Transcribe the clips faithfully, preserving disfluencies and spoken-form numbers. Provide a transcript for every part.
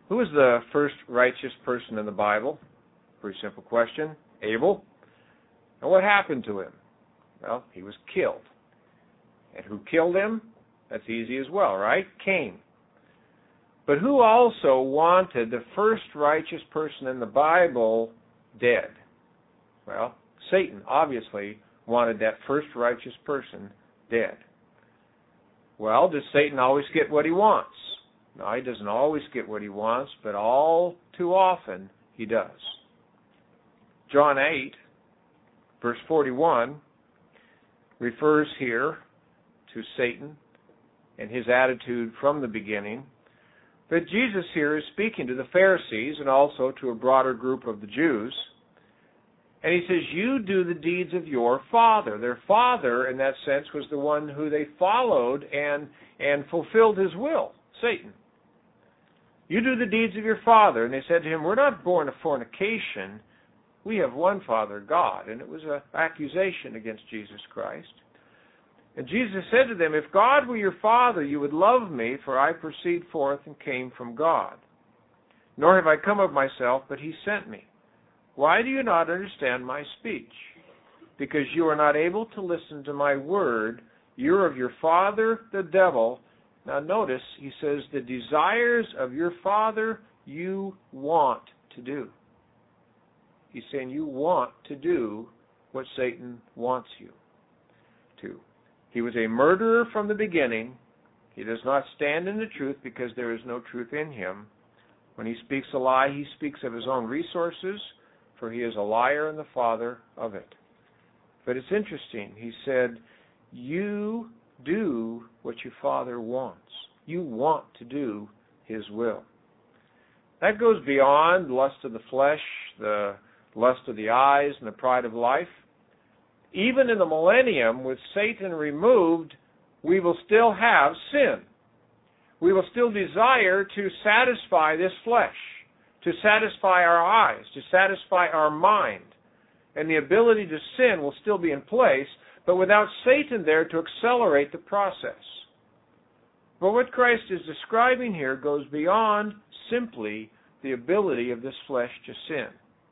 Who is the first righteous person in the Bible? Pretty simple question. Abel. And what happened to him? Well, he was killed. And who killed him? That's easy as well, right? Cain. But who also wanted the first righteous person in the Bible dead? Well, Satan obviously wanted that first righteous person dead. Well, does Satan always get what he wants? No, he doesn't always get what he wants, but all too often he does. John eight, verse forty-one, refers here to Satan and his attitude from the beginning. But Jesus here is speaking to the Pharisees and also to a broader group of the Jews. And he says, you do the deeds of your father. Their father, in that sense, was the one who they followed and, and fulfilled his will, Satan. You do the deeds of your father. And they said to him, we're not born of fornication. We have one Father, God. And it was an accusation against Jesus Christ. And Jesus said to them, if God were your Father, you would love me, for I proceed forth and came from God. Nor have I come of myself, but he sent me. Why do you not understand my speech? Because you are not able to listen to my word. You're of your father, the devil. Now notice, he says, the desires of your father you want to do. He's saying you want to do what Satan wants you to. He was a murderer from the beginning. He does not stand in the truth because there is no truth in him. When he speaks a lie, he speaks of his own resources, for he is a liar and the father of it. But it's interesting. He said, you do what your father wants. You want to do his will. That goes beyond the lust of the flesh, the lust of the eyes, and the pride of life. Even in the millennium, with Satan removed, we will still have sin. We will still desire to satisfy this flesh, to satisfy our eyes, to satisfy our mind. And the ability to sin will still be in place, but without Satan there to accelerate the process. But what Christ is describing here goes beyond simply the ability of this flesh to sin.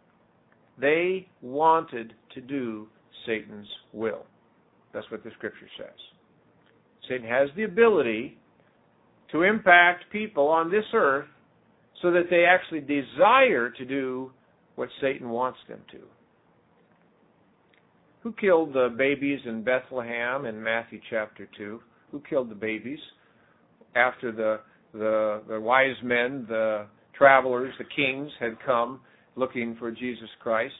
They wanted to do Satan's will. That's what the Scripture says. Satan has the ability to impact people on this earth so that they actually desire to do what Satan wants them to. Who killed the babies in Bethlehem in Matthew chapter two? Who killed the babies after the, the, the wise men, the travelers, the kings had come looking for Jesus Christ?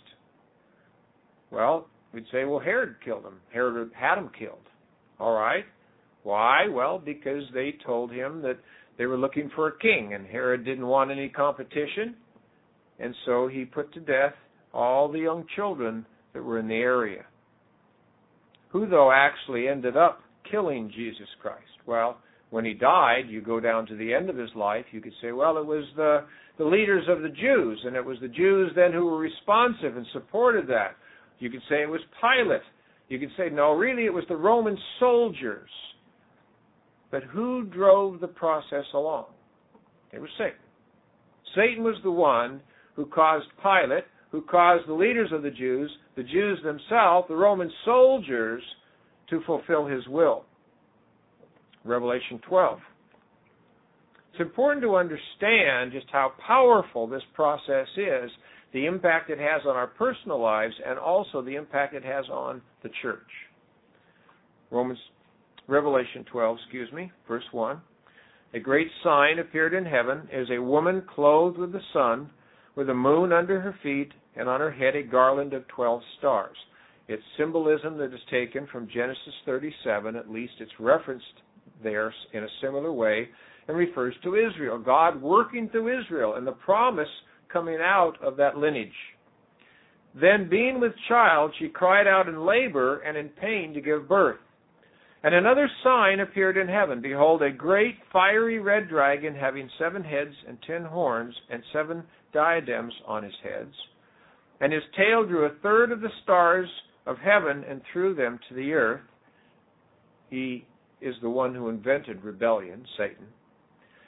Well, we'd say, well, Herod killed him. Herod had him killed. All right. Why? Well, because they told him that they were looking for a king, and Herod didn't want any competition, and so he put to death all the young children that were in the area. Who, though, actually ended up killing Jesus Christ? Well, when he died, you go down to the end of his life, you could say, well, it was the, the leaders of the Jews, and it was the Jews then who were responsive and supported that. You could say it was Pilate. You could say, no, really it was the Roman soldiers. But who drove the process along? It was Satan. Satan was the one who caused Pilate, who caused the leaders of the Jews, the Jews themselves, the Roman soldiers, to fulfill his will. Revelation twelve. It's important to understand just how powerful this process is, the impact it has on our personal lives, and also the impact it has on the church. Romans, Revelation twelve, excuse me, verse one. A great sign appeared in heaven, as a woman clothed with the sun, with the moon under her feet, and on her head a garland of twelve stars. It's symbolism that is taken from Genesis thirty-seven, at least it's referenced there in a similar way, and refers to Israel, God working through Israel, and the promise coming out of that lineage. Then, being with child, she cried out in labor and in pain to give birth. And another sign appeared in heaven. Behold, a great fiery red dragon, having seven heads and ten horns, and seven diadems on his heads. And his tail drew a third of the stars of heaven and threw them to the earth. He is the one who invented rebellion, Satan.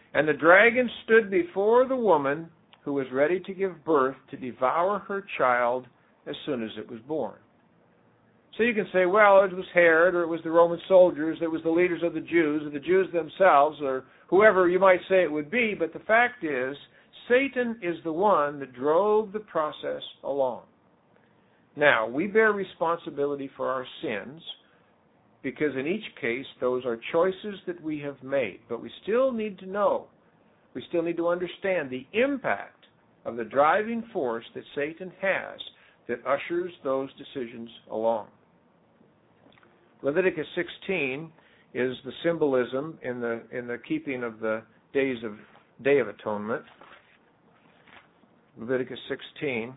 And the dragon stood before the woman who was ready to give birth to devour her child as soon as it was born. So you can say, well, it was Herod, or it was the Roman soldiers, it was the leaders of the Jews, or the Jews themselves, or whoever you might say it would be, but the fact is, Satan is the one that drove the process along. Now, we bear responsibility for our sins, because in each case, those are choices that we have made. But we still need to know, we still need to understand the impact of the driving force that Satan has that ushers those decisions along. Leviticus sixteen is the symbolism in the in the keeping of the days of Day of Atonement. Leviticus sixteen.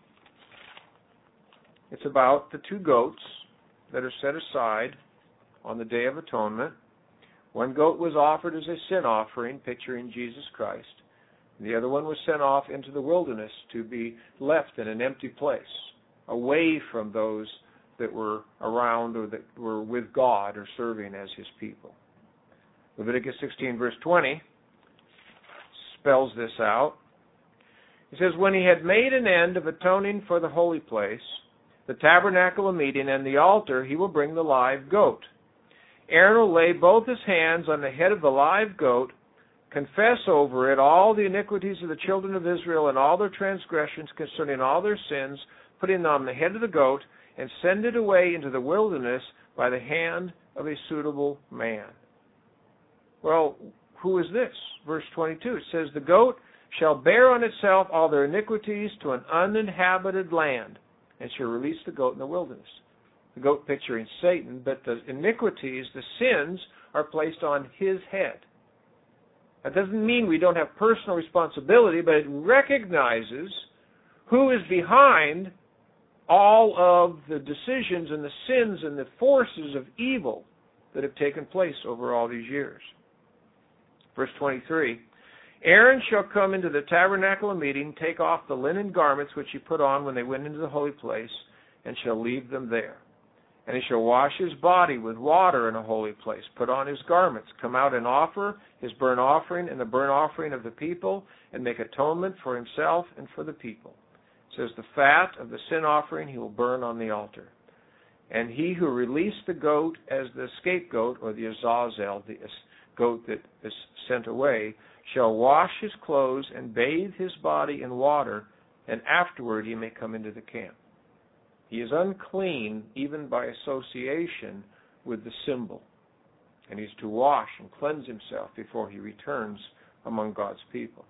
It's about the two goats that are set aside on the Day of Atonement. One goat was offered as a sin offering, picturing Jesus Christ. The other one was sent off into the wilderness to be left in an empty place, away from those that were around or that were with God or serving as His people. Leviticus sixteen, verse twenty, spells this out. It says, when he had made an end of atoning for the holy place, the tabernacle of meeting, and the altar, he will bring the live goat. Aaron will lay both his hands on the head of the live goat, confess over it all the iniquities of the children of Israel and all their transgressions concerning all their sins, putting it on the head of the goat, and send it away into the wilderness by the hand of a suitable man. Well, who is this? Verse twenty-two, it says, the goat shall bear on itself all their iniquities to an uninhabited land, and shall release the goat in the wilderness. The goat picturing Satan, but the iniquities, the sins, are placed on his head. That doesn't mean we don't have personal responsibility, but it recognizes who is behind all of the decisions and the sins and the forces of evil that have taken place over all these years. Verse twenty-three, Aaron shall come into the tabernacle of meeting, take off the linen garments which he put on when they went into the holy place, and shall leave them there. And he shall wash his body with water in a holy place, put on his garments, come out and offer his burnt offering and the burnt offering of the people, and make atonement for himself and for the people. It says, the fat of the sin offering he will burn on the altar. And he who released the goat as the scapegoat, or the azazel, the goat that is sent away, shall wash his clothes and bathe his body in water, and afterward he may come into the camp. He is unclean even by association with the symbol, and he is to wash and cleanse himself before he returns among God's people.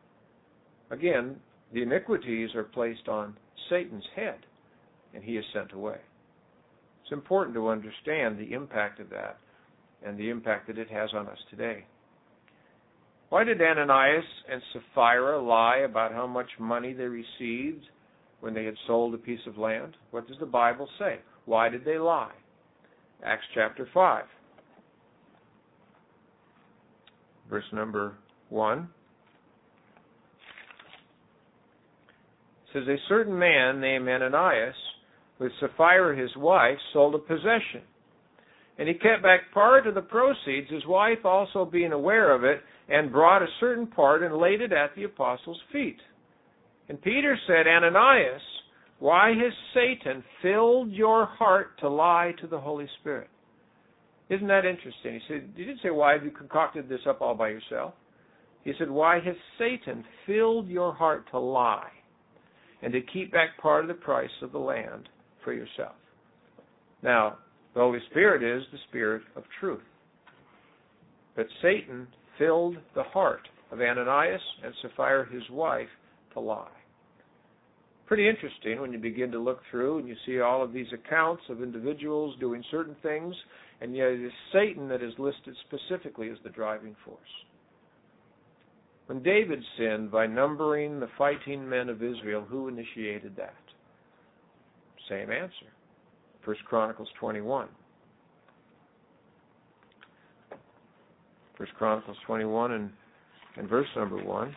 Again, the iniquities are placed on Satan's head, and he is sent away. It's important to understand the impact of that and the impact that it has on us today. Why did Ananias and Sapphira lie about how much money they received when they had sold a piece of land? What does the Bible say? Why did they lie? Acts chapter five, verse number one. It says, a certain man named Ananias, with Sapphira his wife, sold a possession. And he kept back part of the proceeds, his wife also being aware of it, and brought a certain part and laid it at the apostles' feet. And Peter said, Ananias, why has Satan filled your heart to lie to the Holy Spirit? Isn't that interesting? He said, he didn't say, why have you concocted this up all by yourself? He said, why has Satan filled your heart to lie and to keep back part of the price of the land for yourself? Now, the Holy Spirit is the Spirit of truth. But Satan filled the heart of Ananias and Sapphira, his wife, to lie. Pretty interesting when you begin to look through and you see all of these accounts of individuals doing certain things, and yet it is Satan that is listed specifically as the driving force. When David sinned by numbering the fighting men of Israel, who initiated that? Same answer. First Chronicles twenty-one. First Chronicles twenty-one and, and verse number one.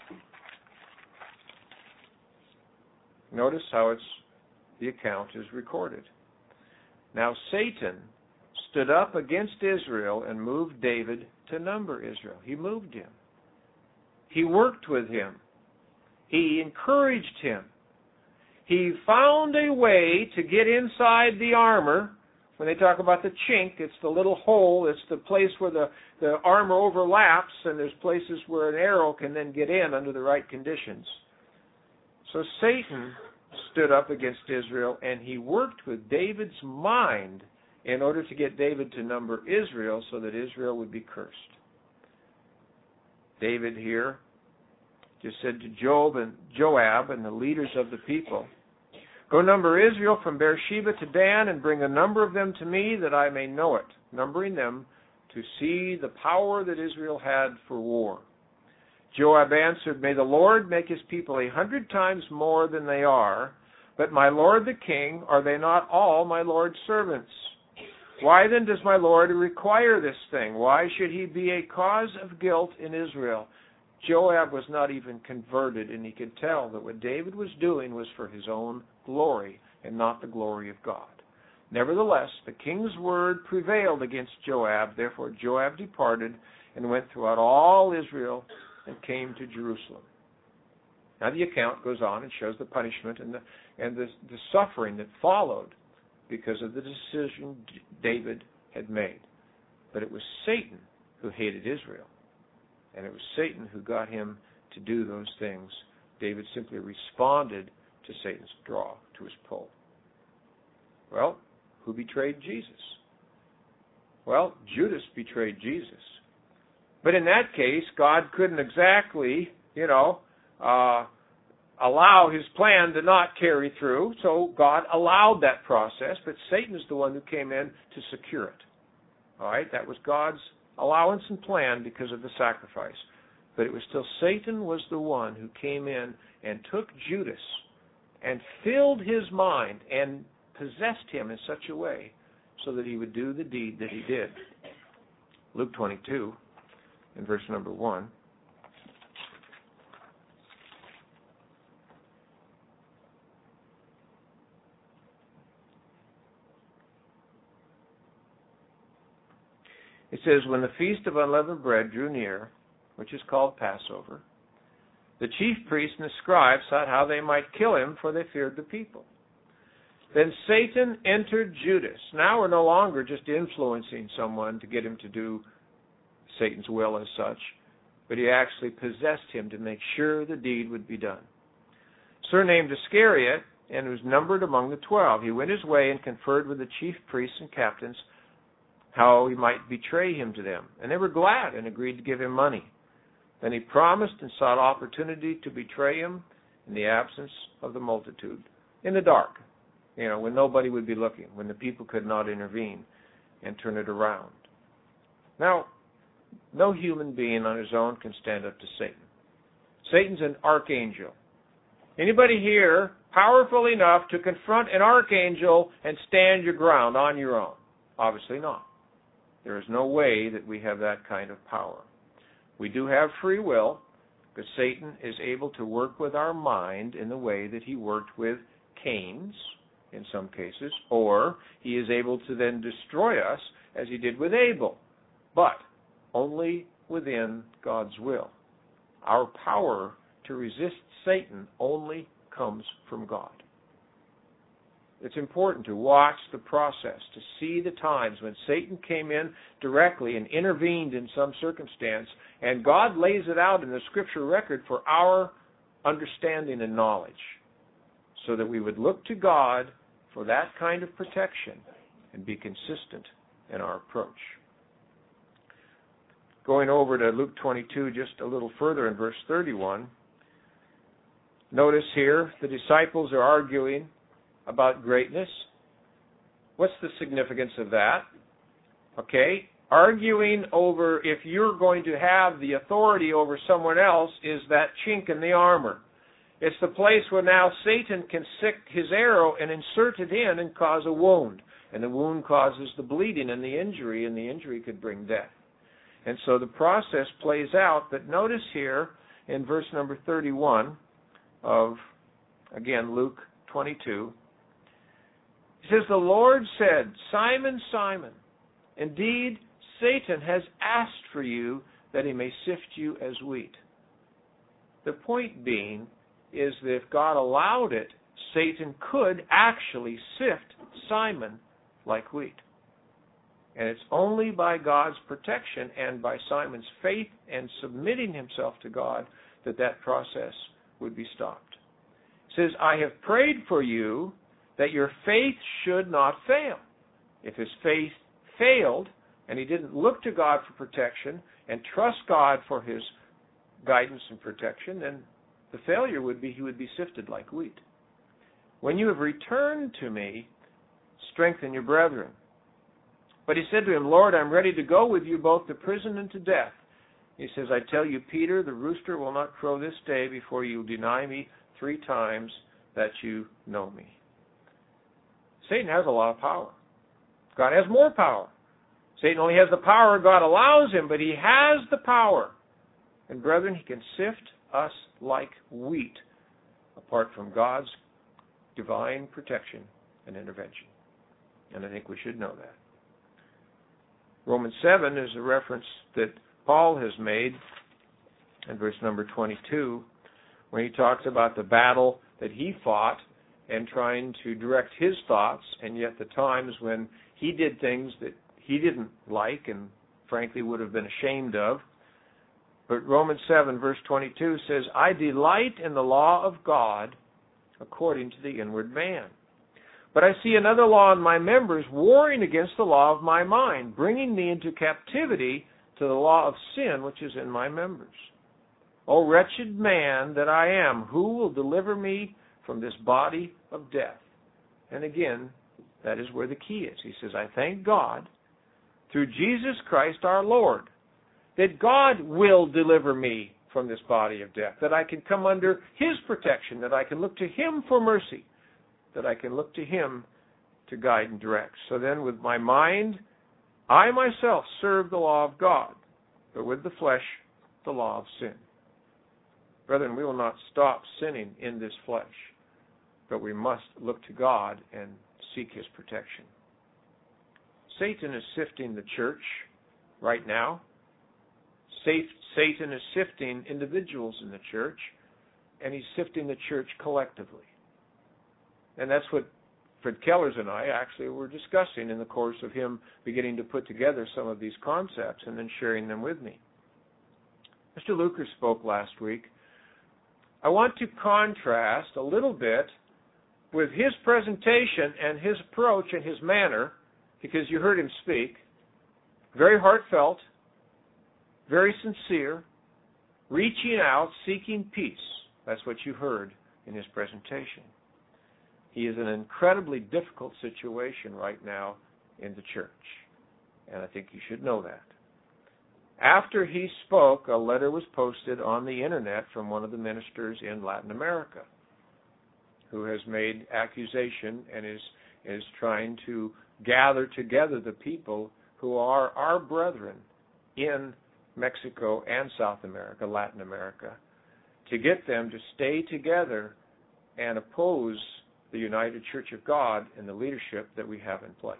Notice how it's the account is recorded. Now Satan stood up against Israel and moved David to number Israel. He moved him. He worked with him. He encouraged him. He found a way to get inside the armor. When they talk about the chink, it's the little hole. It's the place where the, the armor overlaps, and there's places where an arrow can then get in under the right conditions. So Satan stood up against Israel, and he worked with David's mind in order to get David to number Israel so that Israel would be cursed. David here just said to Job and Joab and the leaders of the people, "Go number Israel from Beersheba to Dan, and bring a number of them to me, that I may know it," numbering them to see the power that Israel had for war. Joab answered, "May the Lord make his people a hundred times more than they are, but my lord the king, are they not all my lord's servants? Why then does my lord require this thing? Why should he be a cause of guilt in Israel?" Joab was not even converted, and he could tell that what David was doing was for his own glory and not the glory of God. Nevertheless, the king's word prevailed against Joab. Therefore Joab departed and went throughout all Israel and came to Jerusalem. Now the account goes on and shows the punishment and the and the, the suffering that followed because of the decision David had made. But it was Satan who hated Israel. And it was Satan who got him to do those things. David simply responded to Satan's draw, to his pull. Well, who betrayed Jesus? Well, Judas betrayed Jesus. But in that case, God couldn't exactly, you know, uh, allow his plan to not carry through. So God allowed that process, but Satan is the one who came in to secure it. All right, that was God's allowance and plan because of the sacrifice. But it was still Satan was the one who came in and took Judas and filled his mind and possessed him in such a way so that he would do the deed that he did. Luke twenty-two, in verse number one. It says, "When the feast of unleavened bread drew near," which is called Passover, "the chief priests and the scribes sought how they might kill him, for they feared the people. Then Satan entered Judas." Now we're no longer just influencing someone to get him to do Satan's will as such, but he actually possessed him to make sure the deed would be done. "Surnamed Iscariot, and was numbered among the twelve. He went his way and conferred with the chief priests and captains how he might betray him to them. And they were glad and agreed to give him money. Then he promised and sought opportunity to betray him in the absence of the multitude, in the dark, you know, when nobody would be looking, when the people could not intervene and turn it around." Now, no human being on his own can stand up to Satan. Satan's an archangel. Anybody here powerful enough to confront an archangel and stand your ground on your own? Obviously not. There is no way that we have that kind of power. We do have free will, because Satan is able to work with our mind in the way that he worked with Cain's, in some cases, or he is able to then destroy us as he did with Abel, but only within God's will. Our power to resist Satan only comes from God. It's important to watch the process, to see the times when Satan came in directly and intervened in some circumstance, and God lays it out in the Scripture record for our understanding and knowledge, so that we would look to God for that kind of protection and be consistent in our approach. Going over to Luke twenty-two just a little further in verse thirty-one, notice here the disciples are arguing about greatness. What's the significance of that? Okay, arguing over if you're going to have the authority over someone else is that chink in the armor. It's the place where now Satan can stick his arrow and insert it in and cause a wound. And the wound causes the bleeding and the injury, and the injury could bring death. And so the process plays out. But notice here in verse number thirty-one of, again, Luke twenty-two, it says, "The Lord said, 'Simon, Simon, indeed Satan has asked for you that he may sift you as wheat.'" The point being is that if God allowed it, Satan could actually sift Simon like wheat. And it's only by God's protection and by Simon's faith and submitting himself to God that that process would be stopped. It says, I have prayed for you that your faith should not fail. If his faith failed and he didn't look to God for protection and trust God for his guidance and protection, then the failure would be he would be sifted like wheat. When you have returned to me, strengthen your brethren. But he said to him, Lord, I'm ready to go with you both to prison and to death. He says, I tell you, Peter, the rooster will not crow this day before you deny me three times that you know me. Satan has a lot of power. God has more power. Satan only has the power God allows him, but he has the power. And brethren, he can sift us like wheat apart from God's divine protection and intervention. And I think we should know that. Romans seven is a reference that Paul has made in verse number twenty-two, when he talks about the battle that he fought and trying to direct his thoughts, and yet the times when he did things that he didn't like and frankly would have been ashamed of. But Romans seven verse twenty-two says, I delight in the law of God according to the inward man. But I see another law in my members warring against the law of my mind, bringing me into captivity to the law of sin which is in my members. O wretched man that I am, who will deliver me from this body of death? And again, that is where the key is. He says, I thank God through Jesus Christ our Lord, that God will deliver me from this body of death, that I can come under his protection, that I can look to him for mercy, that I can look to him to guide and direct. So then with my mind, I myself serve the law of God, but with the flesh, the law of sin. Brethren, we will not stop sinning in this flesh, but we must look to God and seek his protection. Satan is sifting the church right now. Satan is sifting individuals in the church, and he's sifting the church collectively. And that's what Fred Kellers and I actually were discussing in the course of him beginning to put together some of these concepts and then sharing them with me. Mister Luker spoke last week. I want to contrast a little bit with his presentation and his approach and his manner, because you heard him speak, very heartfelt, very sincere, reaching out, seeking peace. That's what you heard in his presentation. He is in an incredibly difficult situation right now in the church, and I think you should know that. After he spoke, a letter was posted on the internet from one of the ministers in Latin America who has made accusation and is, is trying to gather together the people who are our brethren in Mexico and South America, Latin America, to get them to stay together and oppose the United Church of God and the leadership that we have in place.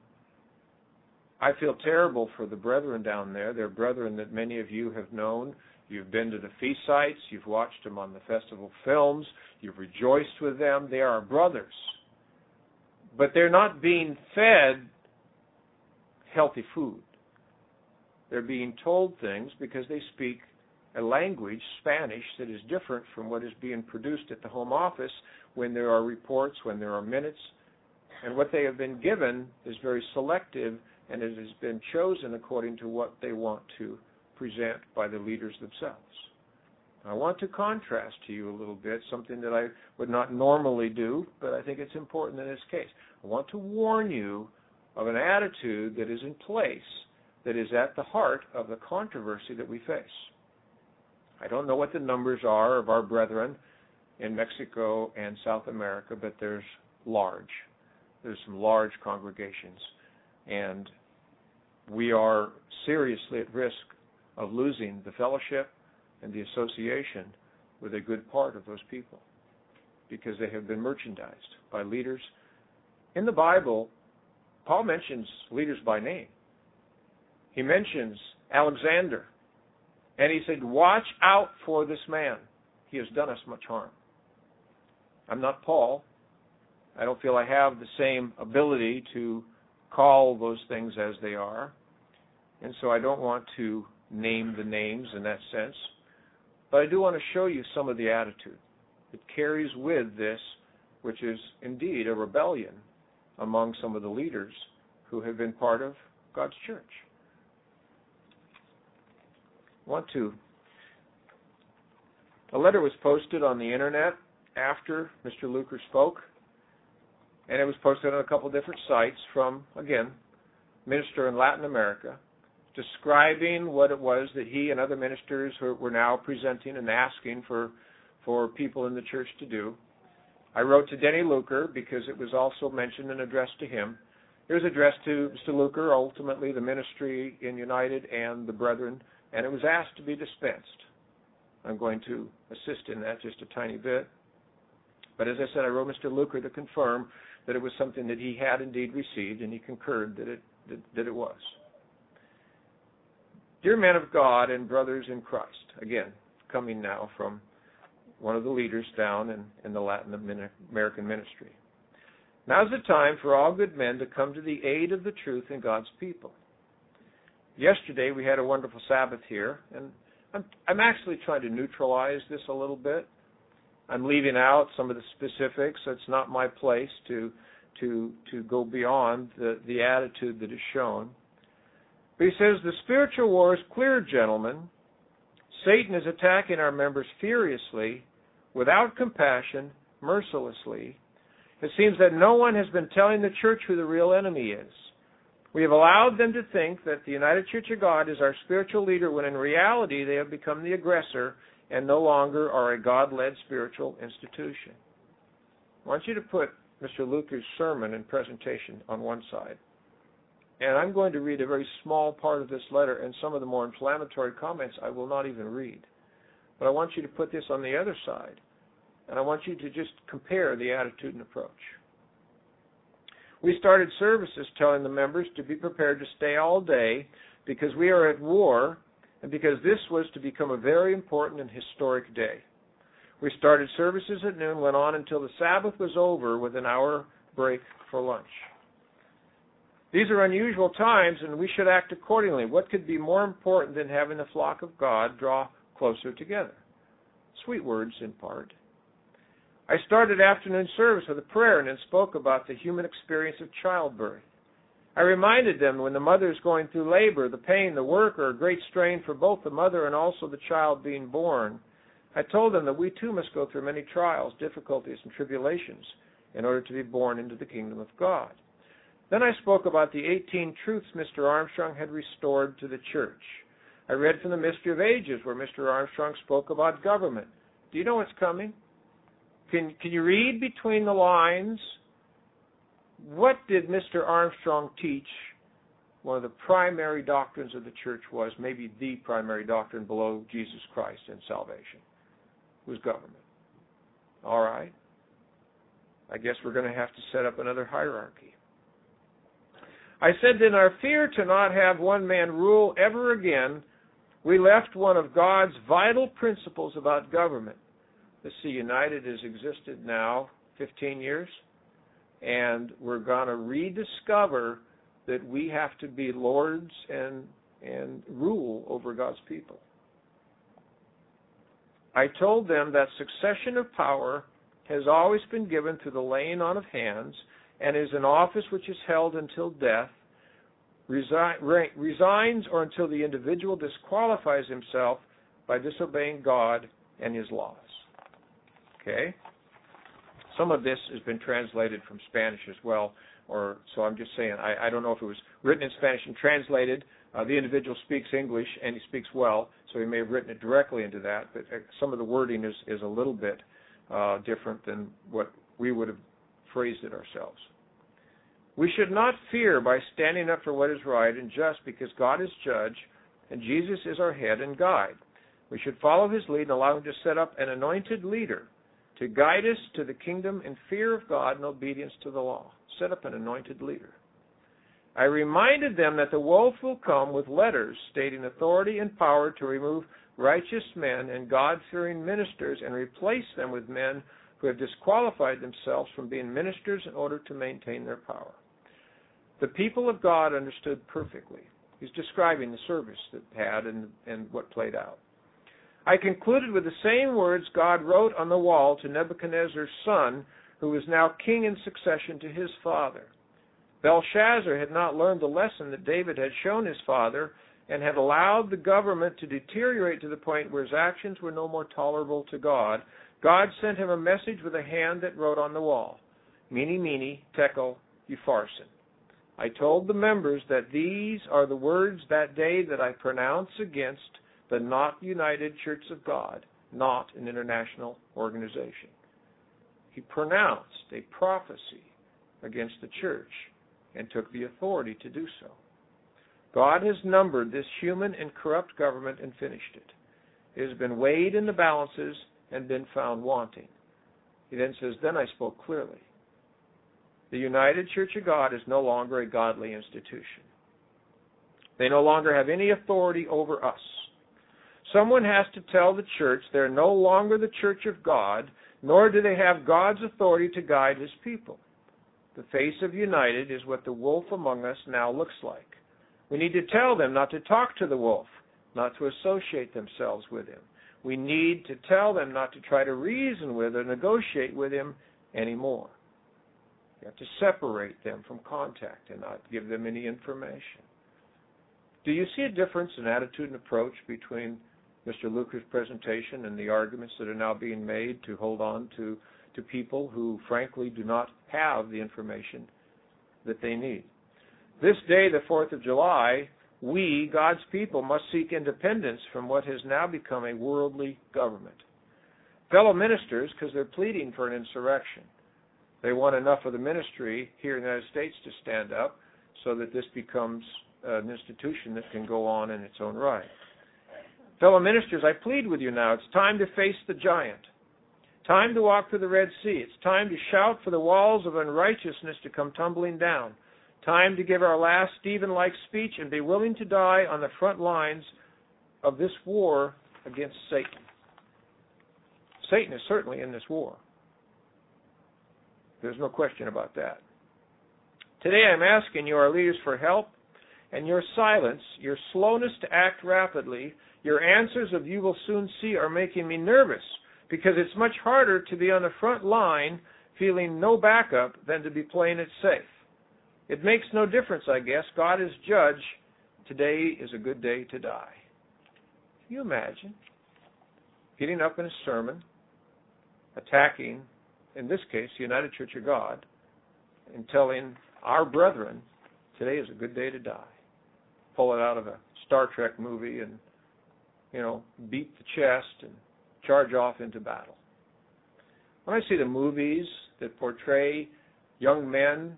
I feel terrible for the brethren down there. They're brethren that many of you have known. You've been to the feast sites. You've watched them on the festival films. You've rejoiced with them. They are brothers. But they're not being fed healthy food. They're being told things because they speak a language, Spanish, that is different from what is being produced at the home office when there are reports, when there are minutes. And what they have been given is very selective, and it has been chosen according to what they want to present by the leaders themselves. I want to contrast to you a little bit something that I would not normally do, but I think it's important in this case. I want to warn you of an attitude that is in place that is at the heart of the controversy that we face. I don't know what the numbers are of our brethren in Mexico and South America, but there's large. There's some large congregations, and we are seriously at risk of losing the fellowship and the association with a good part of those people because they have been merchandised by leaders. In the Bible, Paul mentions leaders by name. He mentions Alexander, and he said, watch out for this man. he has done us much harm. I'm not Paul. I don't feel I have the same ability to call those things as they are. And so I don't want to name the names in that sense. But I do want to show you some of the attitude that carries with this, which is indeed a rebellion among some of the leaders who have been part of God's church. I want to. A letter was posted on the internet after Mister Luker spoke, and it was posted on a couple different sites from, again, minister in Latin America, describing what it was that he and other ministers were now presenting and asking for, for people in the church to do. I wrote to Denny Luker because it was also mentioned and addressed to him. It was addressed to Mister Luker, ultimately the ministry in United and the brethren, and it was asked to be dispensed. I'm going to assist in that just a tiny bit. But as I said, I wrote Mister Luker to confirm that it was something that he had indeed received, and he concurred that it, that, that it was. Dear men of God and brothers in Christ, again, coming now from one of the leaders down in, in the Latin American ministry. Now's the time for all good men to come to the aid of the truth in God's people. Yesterday we had a wonderful Sabbath here, and I'm, I'm actually trying to neutralize this a little bit. I'm leaving out some of the specifics. It's not my place to to to go beyond the, the attitude that is shown. But he says, the spiritual war is clear, gentlemen. Satan is attacking our members furiously, without compassion, mercilessly. It seems that no one has been telling the church who the real enemy is. We have allowed them to think that the United Church of God is our spiritual leader, when in reality they have become the aggressor and no longer are a God-led spiritual institution. I want you to put Mister Luker's sermon and presentation on one side. And I'm going to read a very small part of this letter, and some of the more inflammatory comments I will not even read. But I want you to put this on the other side, and I want you to just compare the attitude and approach. We started services telling the members to be prepared to stay all day because we are at war, and because this was to become a very important and historic day. We started services at noon, went on until the Sabbath was over with an hour break for lunch. These are unusual times, and we should act accordingly. What could be more important than having the flock of God draw closer together? Sweet words in part. I started afternoon service with a prayer and then spoke about the human experience of childbirth. I reminded them when the mother is going through labor, the pain, the work are a great strain for both the mother and also the child being born. I told them that we too must go through many trials, difficulties, and tribulations in order to be born into the kingdom of God. Then I spoke about the eighteen truths Mister Armstrong had restored to the church. I read from the Mystery of Ages, where Mister Armstrong spoke about government. Do you know what's coming? Can, can you read between the lines? What did Mister Armstrong teach? One of the primary doctrines of the church was, maybe the primary doctrine below Jesus Christ and salvation, was government. All right. I guess we're going to have to set up another hierarchy. I said, in our fear to not have one man rule ever again, we left one of God's vital principles about government. The See United has existed now fifteen years, and we're going to rediscover that we have to be lords and, and rule over God's people. I told them that succession of power has always been given through the laying on of hands, and is an office which is held until death, resign, re, resigns, or until the individual disqualifies himself by disobeying God and his laws. Okay? Some of this has been translated from Spanish as well, or so I'm just saying, I, I don't know if it was written in Spanish and translated. Uh, the individual speaks English, and he speaks well, so he may have written it directly into that, but some of the wording is, is a little bit uh, different than what we would have phrased it ourselves. We should not fear by standing up for what is right and just, because God is judge and Jesus is our head and guide. We should follow his lead and allow him to set up an anointed leader to guide us to the kingdom in fear of God and obedience to the law. Set up an anointed leader. I reminded them that the wolf will come with letters stating authority and power to remove righteous men and God-fearing ministers and replace them with men who have disqualified themselves from being ministers in order to maintain their power. The people of God understood perfectly. He's describing the service that had and, and what played out. I concluded with the same words God wrote on the wall to Nebuchadnezzar's son, who was now king in succession to his father. Belshazzar had not learned the lesson that David had shown his father and had allowed the government to deteriorate to the point where his actions were no more tolerable to God. God sent him a message with a hand that wrote on the wall, Mene, Mene, Tekel, Upharsin. I told the members that these are the words that day that I pronounce against the not united Church of God, not an international organization. He pronounced a prophecy against the church and took the authority to do so. God has numbered this human and corrupt government and finished it. It has been weighed in the balances and been found wanting. He then says, then I spoke clearly. The United Church of God is no longer a godly institution. They no longer have any authority over us. Someone has to tell the church they're no longer the Church of God, nor do they have God's authority to guide His people. The face of United is what the wolf among us now looks like. We need to tell them not to talk to the wolf, not to associate themselves with him. We need to tell them not to try to reason with or negotiate with him anymore. You have to separate them from contact and not give them any information. Do you see a difference in attitude and approach between Mister Luker's presentation and the arguments that are now being made to hold on to, to people who, frankly, do not have the information that they need? This day, the fourth of July, we, God's people, must seek independence from what has now become a worldly government. Fellow ministers, because they're pleading for an insurrection. They want enough of the ministry here in the United States to stand up so that this becomes an institution that can go on in its own right. Fellow ministers, I plead with you now. It's time to face the giant. Time to walk through the Red Sea. It's time to shout for the walls of unrighteousness to come tumbling down. Time to give our last Stephen-like speech and be willing to die on the front lines of this war against Satan. Satan is certainly in this war. There's no question about that. Today I'm asking you, our leaders, for help, and your silence, your slowness to act rapidly, your answers of you will soon see are making me nervous, because it's much harder to be on the front line feeling no backup than to be playing it safe. It makes no difference, I guess. God is judge. Today is a good day to die. Can you imagine getting up in a sermon, attacking, in this case, the United Church of God, and telling our brethren, today is a good day to die? Pull it out of a Star Trek movie and, you know, beat the chest and charge off into battle. When I see the movies that portray young men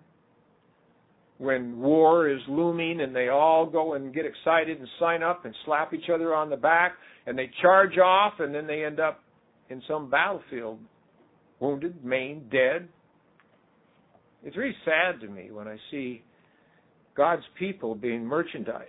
when war is looming and they all go and get excited and sign up and slap each other on the back and they charge off and then they end up in some battlefield, wounded, maimed, dead. It's really sad to me when I see God's people being merchandised.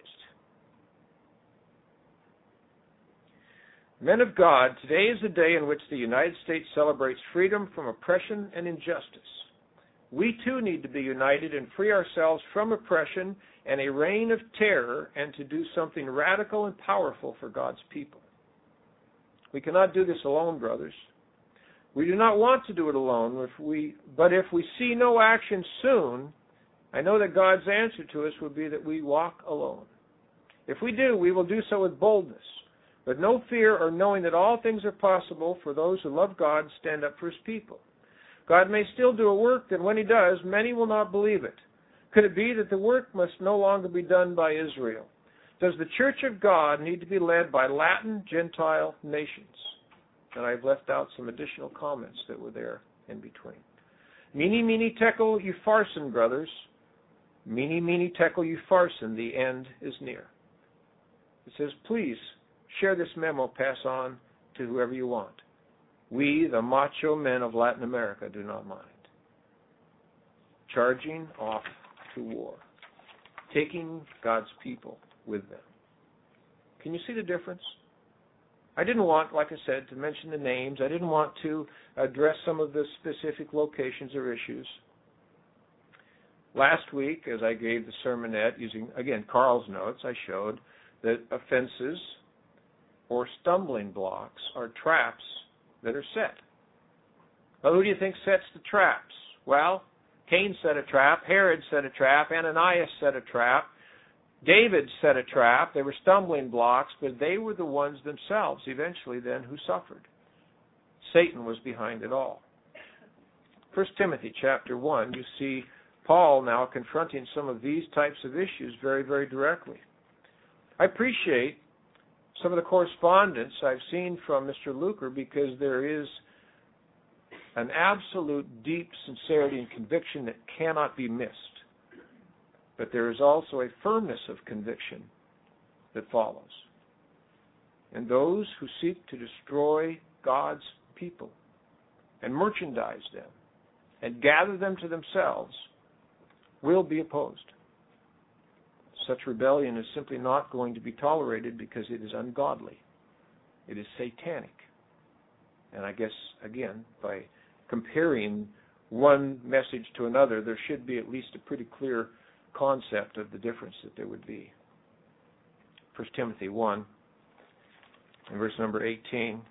Men of God, today is the day in which the United States celebrates freedom from oppression and injustice. We too need to be united and free ourselves from oppression and a reign of terror and to do something radical and powerful for God's people. We cannot do this alone, brothers. We do not want to do it alone, if we, but if we see no action soon, I know that God's answer to us will be that we walk alone. If we do, we will do so with boldness, with no fear or knowing that all things are possible for those who love God and stand up for His people. God may still do a work that when He does, many will not believe it. Could it be that the work must no longer be done by Israel? Does the Church of God need to be led by Latin Gentile nations? And I've left out some additional comments that were there in between. Mene, mene, tekel, Upharsin, brothers. Mene, mene, tekel, Upharsin. The end is near. It says, please share this memo, pass on to whoever you want. We, the macho men of Latin America, do not mind. Charging off to war. Taking God's people with them. Can you see the difference? I didn't want, like I said, to mention the names. I didn't want to address some of the specific locations or issues. Last week, as I gave the sermonette using, again, Carl's notes, I showed that offenses or stumbling blocks are traps that are set. Well, who do you think sets the traps? Well, Cain set a trap, Herod set a trap, Ananias set a trap, David set a trap. They were stumbling blocks, but they were the ones themselves eventually then who suffered. Satan was behind it all. First Timothy chapter one, you see Paul now confronting some of these types of issues very, very directly. I appreciate some of the correspondence I've seen from Mister Luker because there is an absolute deep sincerity and conviction that cannot be missed. But there is also a firmness of conviction that follows. And those who seek to destroy God's people and merchandise them and gather them to themselves will be opposed. Such rebellion is simply not going to be tolerated because it is ungodly. It is satanic. And I guess, again, by comparing one message to another, there should be at least a pretty clear concept of the difference that there would be. First Timothy one, and verse number eighteen.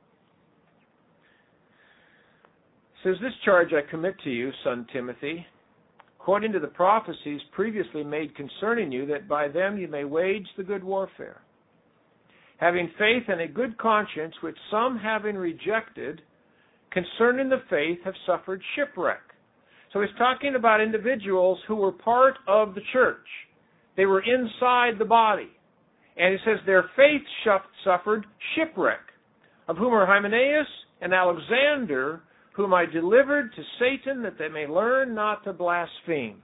It says, "This charge I commit to you, son Timothy, according to the prophecies previously made concerning you, that by them you may wage the good warfare, having faith and a good conscience, which some having rejected, concerning the faith have suffered shipwreck." So he's talking about individuals who were part of the church. They were inside the body. And he says their faith suffered shipwreck, of whom are Hymenaeus and Alexander, whom I delivered to Satan, that they may learn not to blaspheme.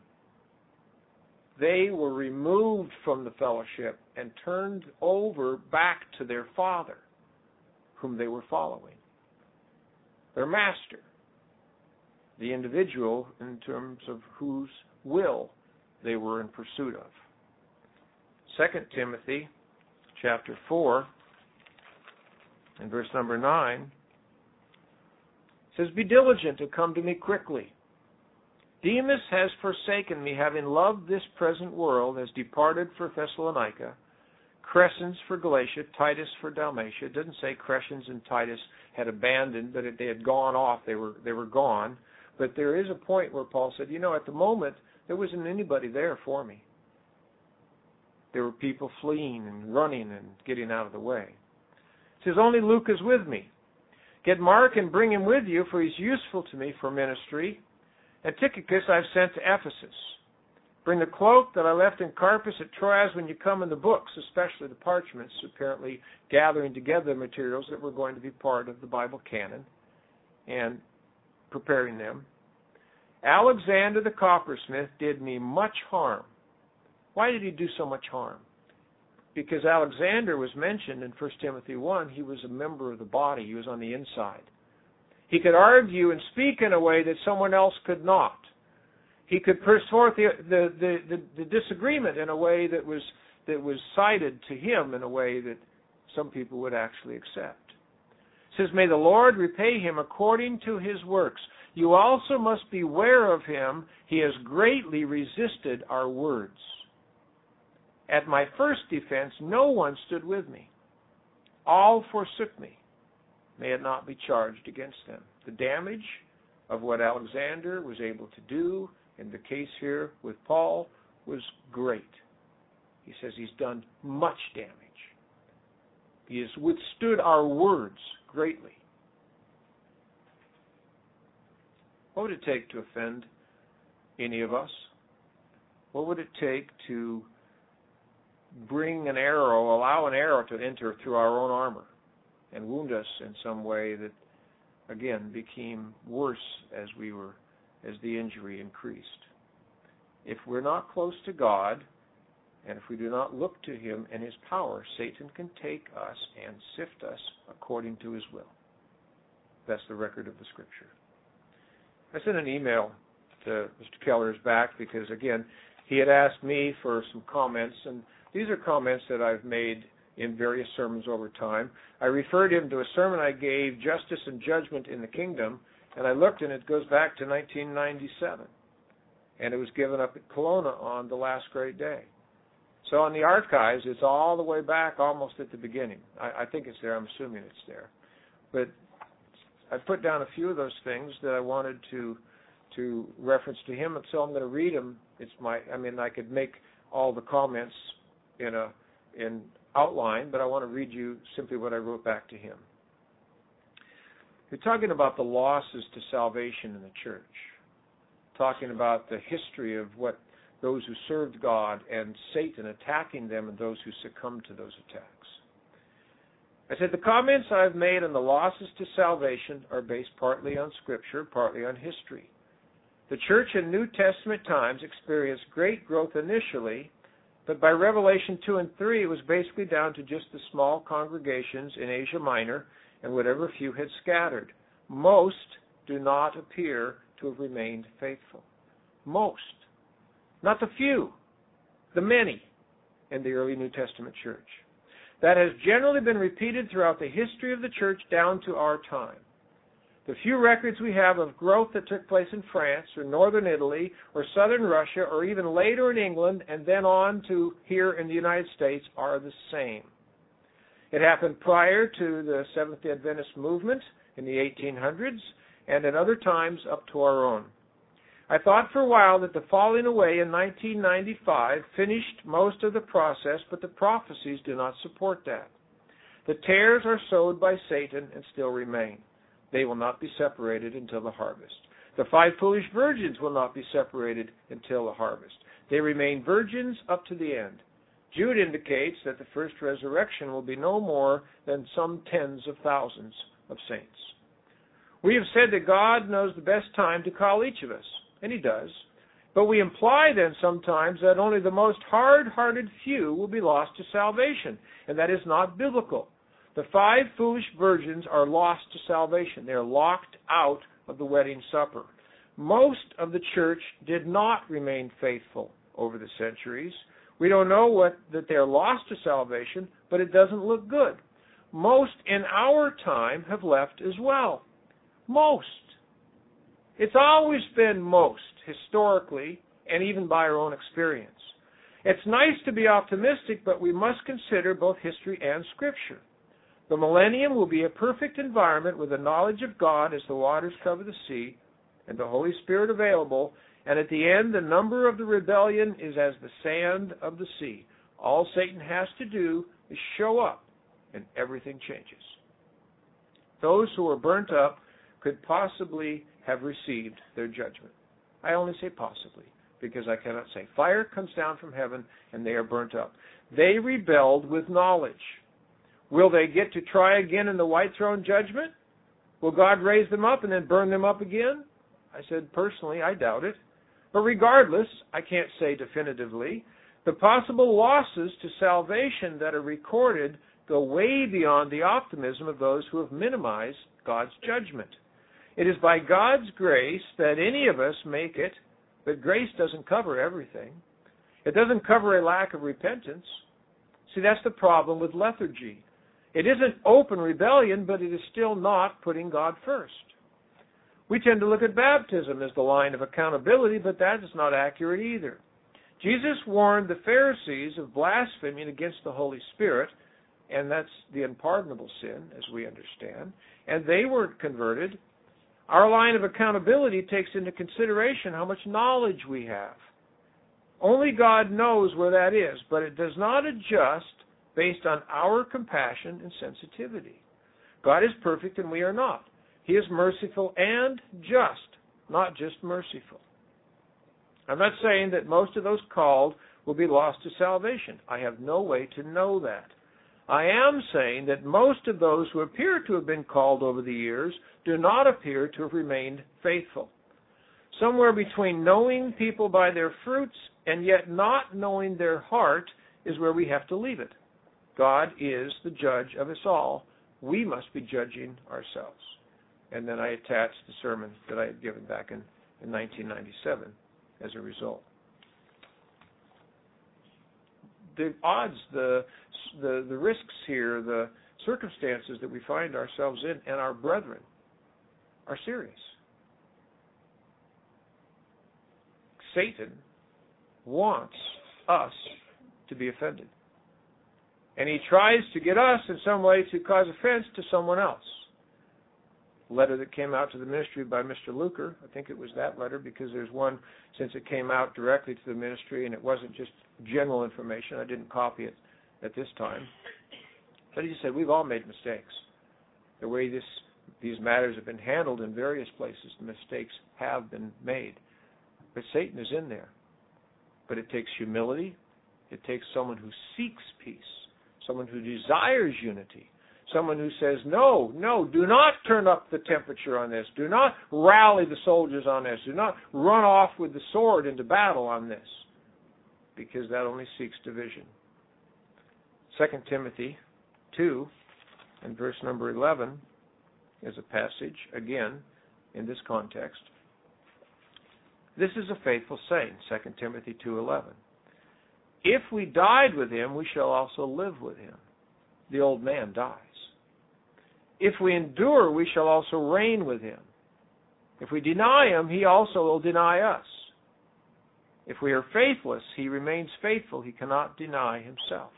They were removed from the fellowship and turned over back to their father, whom they were following, their master, the individual in terms of whose will they were in pursuit of. Second Timothy chapter four and verse number nine says, "Be diligent to come to me quickly. Demas has forsaken me, having loved this present world, has departed for Thessalonica, Crescens for Galatia, Titus for Dalmatia." It doesn't say Crescens and Titus had abandoned, but they had gone off. They were they were gone. But there is a point where Paul said, you know, at the moment, there wasn't anybody there for me. There were people fleeing and running and getting out of the way. It says, "Only Luke is with me. Get Mark and bring him with you, for he's useful to me for ministry. And Tychicus I've sent to Ephesus. Bring the cloak that I left in Carpus at Troas when you come, in the books, especially the parchments," apparently gathering together materials that were going to be part of the Bible canon and preparing them. "Alexander the coppersmith did me much harm." Why did he do so much harm? Because Alexander was mentioned in First Timothy one. He was a member of the body. He was on the inside. He could argue and speak in a way that someone else could not. He could put forth the, the, the, the, the disagreement in a way that was, that was cited to him in a way that some people would actually accept. It says, "May the Lord repay him according to his works. You also must beware of him. He has greatly resisted our words. At my first defense, no one stood with me. All forsook me. May it not be charged against them." The damage of what Alexander was able to do in the case here with Paul was great. He says he's done much damage. He has withstood our words greatly. What would it take to offend any of us? What would it take to bring an arrow, allow an arrow to enter through our own armor and wound us in some way that, again, became worse as we were, as the injury increased? If we're not close to God, and if we do not look to Him and His power, Satan can take us and sift us according to his will. That's the record of the Scripture. I sent an email to Mister Keller's back because, again, he had asked me for some comments, and these are comments that I've made in various sermons over time. I referred him to a sermon I gave, Justice and Judgment in the Kingdom, and I looked, and it goes back to nineteen ninety-seven. And it was given up at Kelowna on the last great day. So in the archives, it's all the way back almost at the beginning. I, I think it's there. I'm assuming it's there. But I put down a few of those things that I wanted to to reference to him, and so I'm going to read them. It's my, I mean, I could make all the comments in a in outline, but I want to read you simply what I wrote back to him. You're talking about the losses to salvation in the church, talking about the history of what those who served God and Satan attacking them and those who succumbed to those attacks. I said, the comments I've made on the losses to salvation are based partly on Scripture, partly on history. The church in New Testament times experienced great growth initially, but by Revelation two and three, it was basically down to just the small congregations in Asia Minor and whatever few had scattered. Most do not appear to have remained faithful. Most. Not the few, the many in the early New Testament church. That has generally been repeated throughout the history of the church down to our time. The few records we have of growth that took place in France or northern Italy or southern Russia or even later in England and then on to here in the United States are the same. It happened prior to the Seventh-day Adventist movement in the eighteen hundreds and at other times up to our own. I thought for a while that the falling away in nineteen ninety-five finished most of the process, but the prophecies do not support that. The tares are sowed by Satan and still remain. They will not be separated until the harvest. The five foolish virgins will not be separated until the harvest. They remain virgins up to the end. Jude indicates that the first resurrection will be no more than some tens of thousands of saints. We have said that God knows the best time to call each of us, and He does. But we imply then sometimes that only the most hard-hearted few will be lost to salvation, and that is not biblical. The five foolish virgins are lost to salvation. They are locked out of the wedding supper. Most of the church did not remain faithful over the centuries. We don't know what that they're lost to salvation, but it doesn't look good. Most in our time have left as well. Most. It's always been most, historically, and even by our own experience. It's nice to be optimistic, but we must consider both history and Scripture. The millennium will be a perfect environment with the knowledge of God as the waters cover the sea and the Holy Spirit available, and at the end the number of the rebellion is as the sand of the sea. All Satan has to do is show up, and everything changes. Those who are burnt up could possibly have received their judgment. I only say possibly, because I cannot say. Fire comes down from heaven, and they are burnt up. They rebelled with knowledge. Will they get to try again in the white throne judgment? Will God raise them up and then burn them up again? I said, personally, I doubt it. But regardless, I can't say definitively. The possible losses to salvation that are recorded go way beyond the optimism of those who have minimized God's judgment. It is by God's grace that any of us make it, but grace doesn't cover everything. It doesn't cover a lack of repentance. See, that's the problem with lethargy. It isn't open rebellion, but it is still not putting God first. We tend to look at baptism as the line of accountability, but that is not accurate either. Jesus warned the Pharisees of blaspheming against the Holy Spirit, and that's the unpardonable sin, as we understand, and they weren't converted. Our line of accountability takes into consideration how much knowledge we have. Only God knows where that is, but it does not adjust based on our compassion and sensitivity. God is perfect and we are not. He is merciful and just, not just merciful. I'm not saying that most of those called will be lost to salvation. I have no way to know that. I am saying that most of those who appear to have been called over the years do not appear to have remained faithful. Somewhere between knowing people by their fruits and yet not knowing their heart is where we have to leave it. God is the judge of us all. We must be judging ourselves. And then I attached the sermon that I had given back in, in nineteen ninety-seven as a result. the odds, the, the, the risks here, the circumstances that we find ourselves in and our brethren are serious. Satan wants us to be offended. And he tries to get us in some way to cause offense to someone else. A letter that came out to the ministry by Mister Luker, I think it was that letter, because there's one, since it came out directly to the ministry and it wasn't just general information, I didn't copy it at this time. But he said, we've all made mistakes. The way this these matters have been handled in various places, mistakes have been made. But Satan is in there. But it takes humility. It takes someone who seeks peace, someone who desires unity, someone who says, no, no, do not turn up the temperature on this. Do not rally the soldiers on this. Do not run off with the sword into battle on this, because that only seeks division. Second Timothy two and verse number eleven is a passage, again, in this context. This is a faithful saying, Second Timothy two eleven. If we died with him, we shall also live with him. The old man dies. If we endure, we shall also reign with him. If we deny him, he also will deny us. If we are faithless, he remains faithful. He cannot deny himself.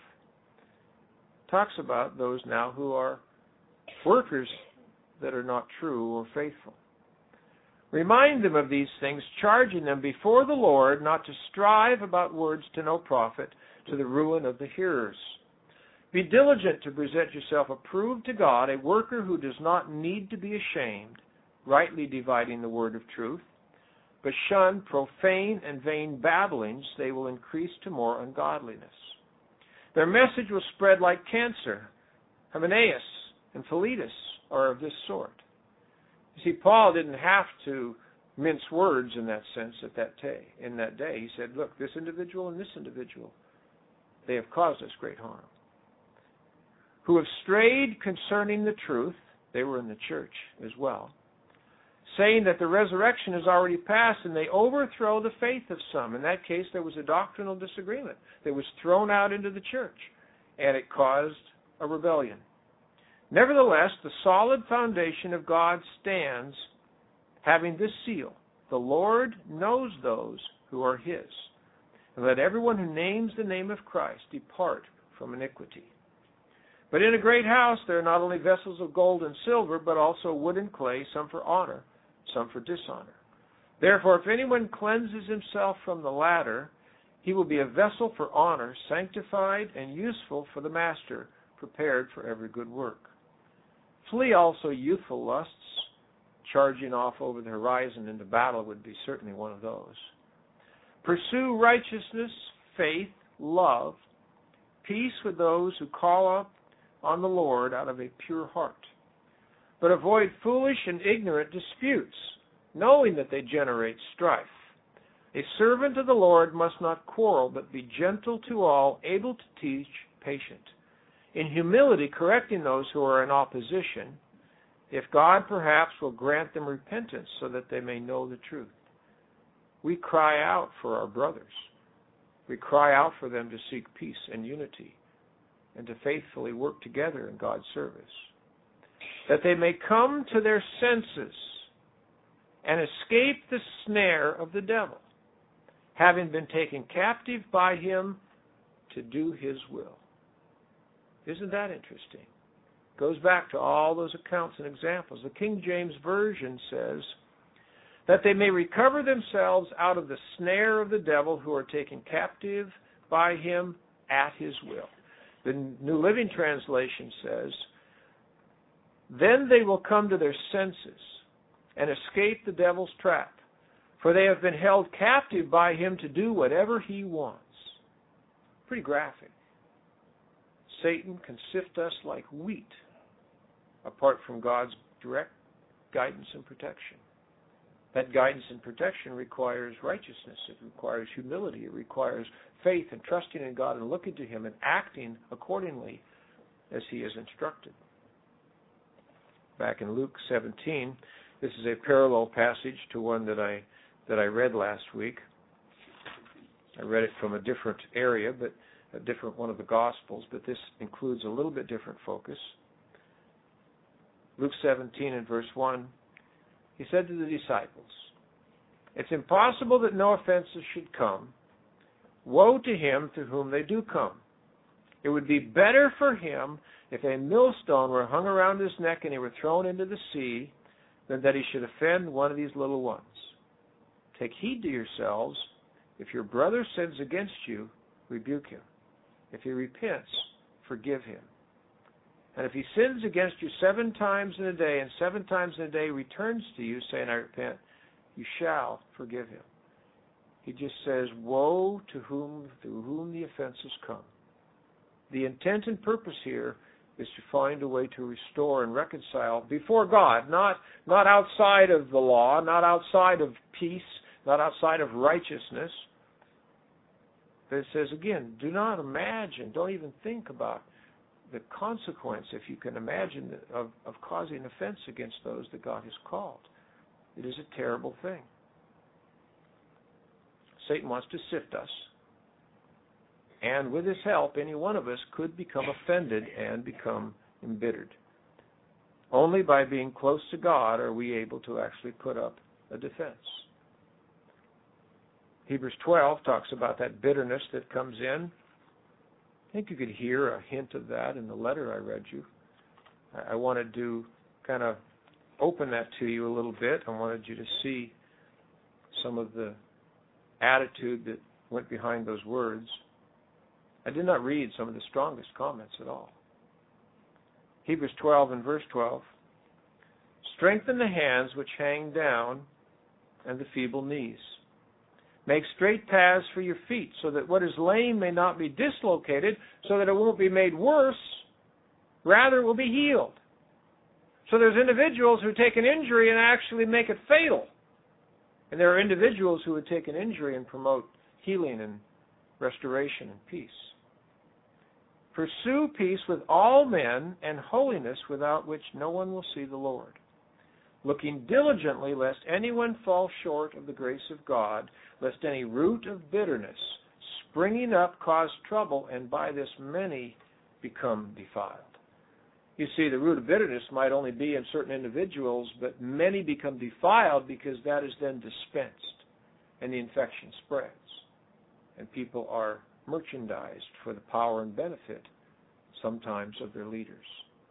Talks about those now who are workers that are not true or faithful. Remind them of these things, charging them before the Lord not to strive about words to no profit, to the ruin of the hearers. Be diligent to present yourself approved to God, a worker who does not need to be ashamed, rightly dividing the word of truth. But shun profane and vain babblings, they will increase to more ungodliness. Their message will spread like cancer. Hymenaeus and Philetus are of this sort. You see, Paul didn't have to mince words in that sense at that day. In that day, he said, look, this individual and this individual, they have caused us great harm. Who have strayed concerning the truth, they were in the church as well, saying that the resurrection is already past, and they overthrow the faith of some. In that case, there was a doctrinal disagreement that was thrown out into the church, and it caused a rebellion. Nevertheless, the solid foundation of God stands, having this seal: the Lord knows those who are his. And let everyone who names the name of Christ depart from iniquity. But in a great house there are not only vessels of gold and silver, but also wood and clay, some for honor, some for dishonor. Therefore, if anyone cleanses himself from the latter, he will be a vessel for honor, sanctified and useful for the master, prepared for every good work. Flee also youthful lusts. Charging off over the horizon into battle would be certainly one of those. Pursue righteousness, faith, love, peace with those who call up on the Lord out of a pure heart. But avoid foolish and ignorant disputes, knowing that they generate strife. A servant of the Lord must not quarrel, but be gentle to all, able to teach, patient. In humility correcting those who are in opposition, if God perhaps will grant them repentance so that they may know the truth. We cry out for our brothers. We cry out for them to seek peace and unity and to faithfully work together in God's service, that they may come to their senses and escape the snare of the devil, having been taken captive by him to do his will. Isn't that interesting? Goes back to all those accounts and examples. The King James Version says that they may recover themselves out of the snare of the devil, who are taken captive by him at his will. The New Living Translation says, then they will come to their senses and escape the devil's trap, for they have been held captive by him to do whatever he wants. Pretty graphic. Satan can sift us like wheat apart from God's direct guidance and protection. That guidance and protection requires righteousness. It requires humility. It requires faith and trusting in God and looking to him and acting accordingly as he is instructed. Back in Luke seventeen, this is a parallel passage to one that I that I read last week. I read it from a different area, but a different one of the Gospels, but this includes a little bit different focus. Luke seventeen and verse one, he said to the disciples, "It's impossible that no offenses should come. Woe to him to whom they do come. It would be better for him if a millstone were hung around his neck and he were thrown into the sea than that he should offend one of these little ones. Take heed to yourselves. If your brother sins against you, rebuke him. If he repents, forgive him. And if he sins against you seven times in a day, and seven times in a day returns to you, saying, I repent, you shall forgive him." He just says, woe to whom through whom the offenses come. The intent and purpose here is to find a way to restore and reconcile before God, not, not outside of the law, not outside of peace, not outside of righteousness. But it says again, do not imagine, don't even think about the consequence, if you can imagine, of, of causing offense against those that God has called. It is a terrible thing. Satan wants to sift us. And with his help, any one of us could become offended and become embittered. Only by being close to God are we able to actually put up a defense. Hebrews twelve talks about that bitterness that comes in. I think you could hear a hint of that in the letter I read you. I wanted to kind of open that to you a little bit. I wanted you to see some of the attitude that went behind those words. I did not read some of the strongest comments at all. Hebrews twelve and verse twelve. Strengthen the hands which hang down and the feeble knees. Make straight paths for your feet, so that what is lame may not be dislocated, so that it won't be made worse. Rather, it will be healed. So there's individuals who take an injury and actually make it fatal. And there are individuals who would take an injury and promote healing and restoration and peace. Pursue peace with all men and holiness, without which no one will see the Lord. Looking diligently lest anyone fall short of the grace of God, lest any root of bitterness springing up cause trouble, and by this many become defiled. You see, the root of bitterness might only be in certain individuals, but many become defiled because that is then dispensed, and the infection spreads, and people are merchandised for the power and benefit sometimes of their leaders.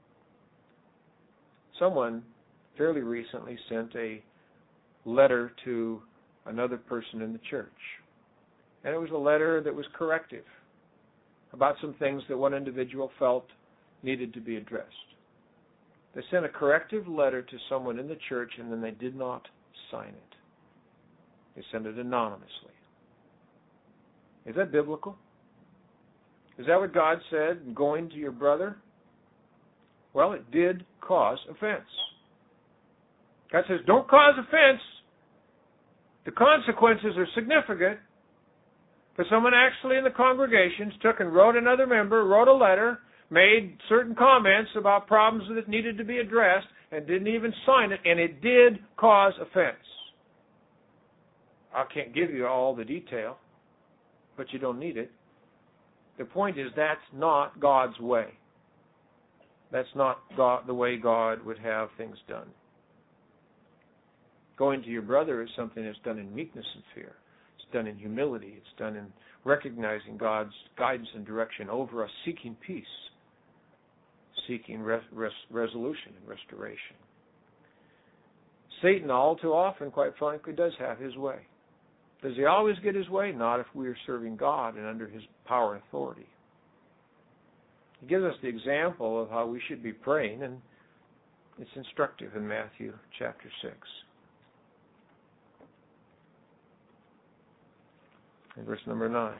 Someone fairly recently sent a letter to another person in the church, and it was a letter that was corrective about some things that one individual felt needed to be addressed. They sent a corrective letter to someone in the church, and then they did not sign it. They sent it anonymously. Is that biblical? Is that what God said, going to your brother? Well, it did cause offense. God says, don't cause offense. The consequences are significant. But someone actually in the congregations took and wrote another member, wrote a letter, made certain comments about problems that needed to be addressed, and didn't even sign it, and it did cause offense. I can't give you all the detail, but you don't need it. The point is, that's not God's way. That's not God, the way God would have things done. Going to your brother is something that's done in meekness and fear. It's done in humility. It's done in recognizing God's guidance and direction over us, seeking peace, seeking res- res- resolution and restoration. Satan all too often, quite frankly, does have his way. Does he always get his way? Not if we are serving God and under his power and authority. He gives us the example of how we should be praying, and it's instructive in Matthew chapter six. In verse number nine.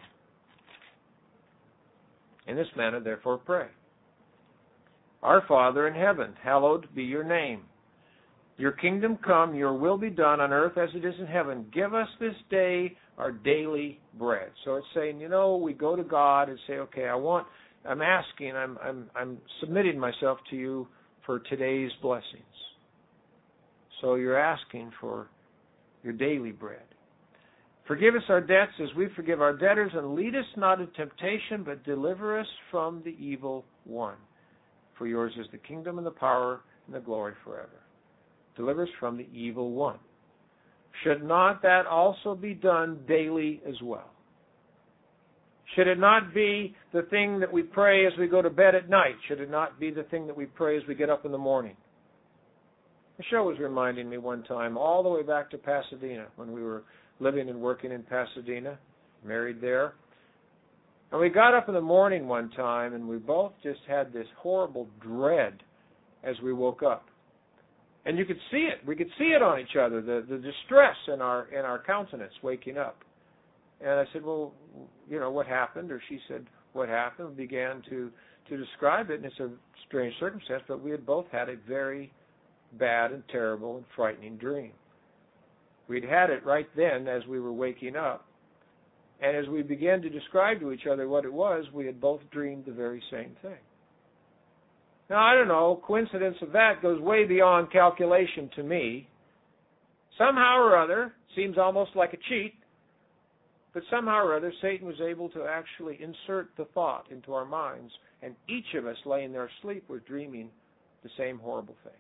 In this manner, therefore, pray. Our Father in heaven, hallowed be your name. Your kingdom come, your will be done on earth as it is in heaven. Give us this day our daily bread. So it's saying, you know, we go to God and say, okay, I want, I'm asking, I'm, I'm, I'm submitting myself to you for today's blessings. So you're asking for your daily bread. Forgive us our debts as we forgive our debtors, and lead us not into temptation, but deliver us from the evil one. For yours is the kingdom and the power and the glory forever. Deliver us from the evil one. Should not that also be done daily as well? Should it not be the thing that we pray as we go to bed at night? Should it not be the thing that we pray as we get up in the morning? Michelle was reminding me one time, all the way back to Pasadena, when we were living and working in Pasadena, married there. And we got up in the morning one time, and we both just had this horrible dread as we woke up. And you could see it. We could see it on each other, the, the distress in our in our countenance waking up. And I said, well, you know, what happened? Or she said, what happened? We began to, to describe it, and it's a strange circumstance, but we had both had a very bad and terrible and frightening dream. We'd had it right then as we were waking up. And as we began to describe to each other what it was, we had both dreamed the very same thing. Now, I don't know, coincidence of that goes way beyond calculation to me. Somehow or other, seems almost like a cheat, but somehow or other, Satan was able to actually insert the thought into our minds, and each of us laying there asleep was dreaming the same horrible thing.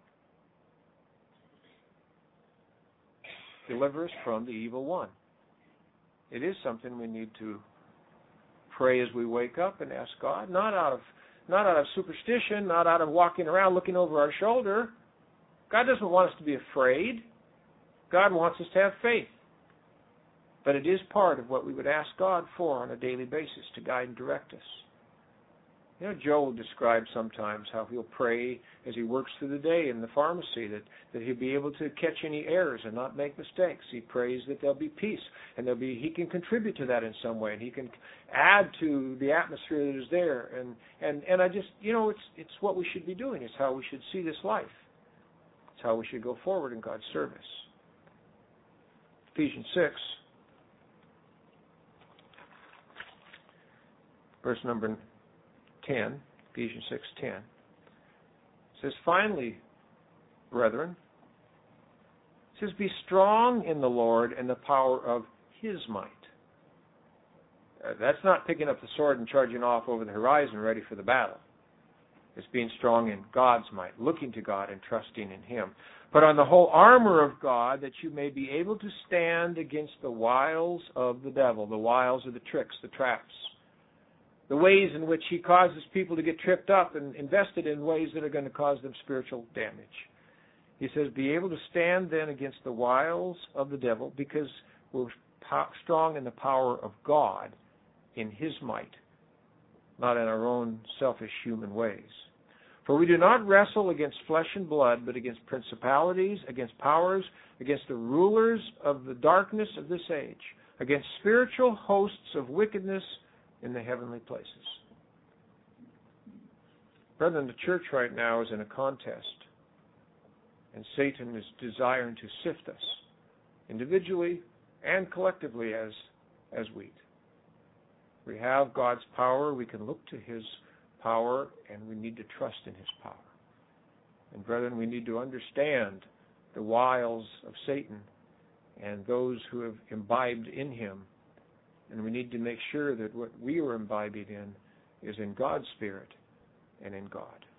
Deliver us from the evil one. It is something we need to pray as we wake up and ask God, not out of not out of superstition, not out of walking around looking over our shoulder. God doesn't want us to be afraid. God wants us to have faith. But it is part of what we would ask God for on a daily basis, to guide and direct us. You know, Joe will describe sometimes how he'll pray as he works through the day in the pharmacy, that, that he'll be able to catch any errors and not make mistakes. He prays that there'll be peace, and there'll be he can contribute to that in some way, and he can add to the atmosphere that is there. And, and, and I just, you know, it's, it's what we should be doing. It's how we should see this life. It's how we should go forward in God's service. Ephesians six, verse number ten, Ephesians six ten, says, finally, brethren, it says, be strong in the Lord and the power of His might. Uh, that's not picking up the sword and charging off over the horizon ready for the battle. It's being strong in God's might, looking to God and trusting in Him. But on the whole armor of God, that you may be able to stand against the wiles of the devil. The wiles are the tricks, the traps, the ways in which he causes people to get tripped up and invested in ways that are going to cause them spiritual damage. He says, be able to stand then against the wiles of the devil, because we're strong in the power of God, in His might, not in our own selfish human ways. For we do not wrestle against flesh and blood, but against principalities, against powers, against the rulers of the darkness of this age, against spiritual hosts of wickedness in the heavenly places. Brethren, the church right now is in a contest, and Satan is desiring to sift us, individually and collectively as, as wheat. We have God's power. We can look to His power, and we need to trust in His power. And brethren, we need to understand the wiles of Satan and those who have imbibed in him. And we need to make sure that what we are imbibing in is in God's Spirit and in God.